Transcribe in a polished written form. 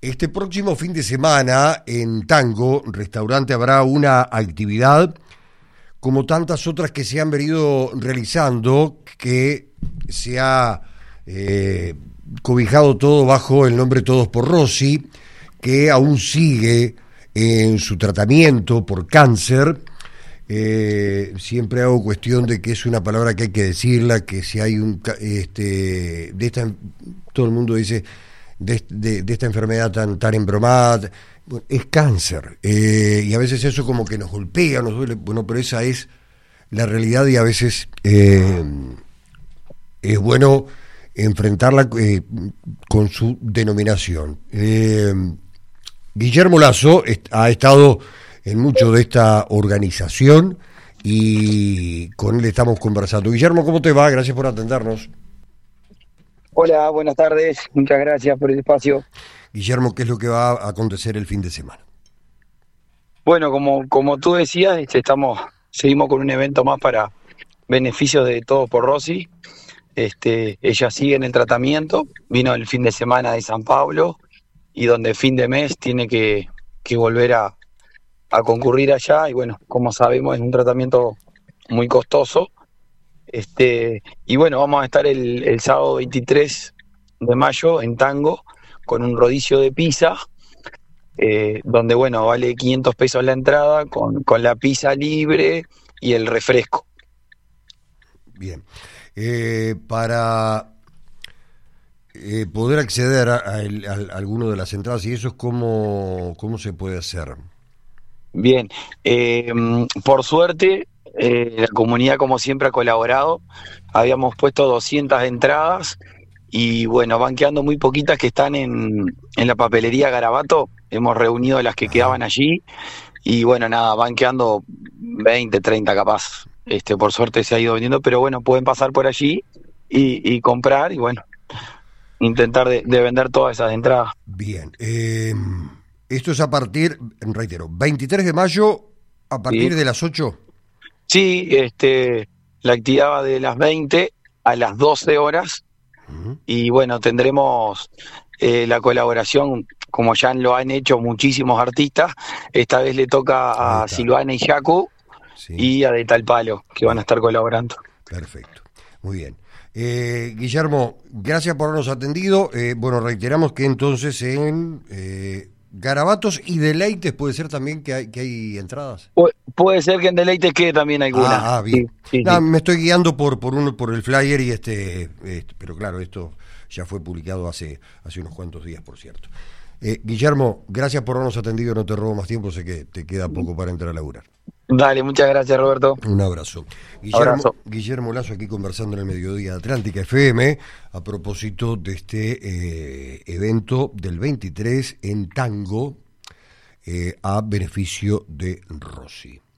Este próximo fin de semana en Tango Restaurante habrá una actividad como tantas otras que se han venido realizando, que se ha cobijado todo bajo el nombre Todos por Rosy, que aún sigue en su tratamiento por cáncer. Siempre hago cuestión de que es una palabra que hay que decirla, que si hay todo el mundo dice de esta enfermedad tan embromada, bueno, es cáncer, y a veces eso como que nos golpea, nos duele, bueno, pero esa es la realidad, y a veces es bueno enfrentarla con su denominación. Guillermo Lazo ha estado en mucho de esta organización y con él estamos conversando. Guillermo, ¿cómo te va? Gracias por atendernos. Hola, buenas tardes. Muchas gracias por el espacio. Guillermo, ¿qué es lo que va a acontecer el fin de semana? Bueno, como tú decías, seguimos con un evento más para beneficios de Todos por Rosy. Ella sigue en el tratamiento, vino el fin de semana de San Pablo y donde fin de mes tiene que volver a concurrir allá, y bueno, como sabemos es un tratamiento muy costoso. Y bueno, vamos a estar el sábado 23 de mayo en Tango con un rodicio de pizza, donde bueno, vale 500 pesos la entrada con la pizza libre y el refresco. Bien. Para poder acceder a alguno de las entradas y eso, es ¿cómo se puede hacer? Bien, por suerte la comunidad como siempre ha colaborado. Habíamos puesto 200 entradas y bueno, van quedando muy poquitas que están en la papelería Garabato. Hemos reunido las que quedaban allí y bueno, nada, van quedando 20, 30 capaz. Por suerte se ha ido vendiendo, pero bueno, pueden pasar por allí y comprar y bueno, intentar de vender todas esas entradas. Bien, esto es a partir, reitero, 23 de mayo a partir Sí, de las 8. sí, la actividad va de las 20 a las 12 horas. Uh-huh. Y bueno, tendremos la colaboración, como ya lo han hecho muchísimos artistas. Esta vez le Ahí toca a está. Silvana y Yacu Sí, y a De Tal Palo, que van a bien, estar colaborando. perfecto, muy bien. Guillermo, gracias por habernos atendido. Bueno, reiteramos que entonces en Garabatos y Deleites puede ser también que hay entradas. Puede ser que en Deleites quede también alguna. Sí, Bien. sí, No, sí. me estoy guiando por el flyer y pero claro, esto ya fue publicado hace unos cuantos días, por cierto. Guillermo, gracias por habernos atendido, no te robo más tiempo, sé que te queda poco para entrar a laburar. Dale, muchas gracias, Roberto. Un abrazo. Abrazo. Guillermo Lazo aquí conversando en el Mediodía de Atlántica FM a propósito de este evento del 23 en Tango a beneficio de Rosy.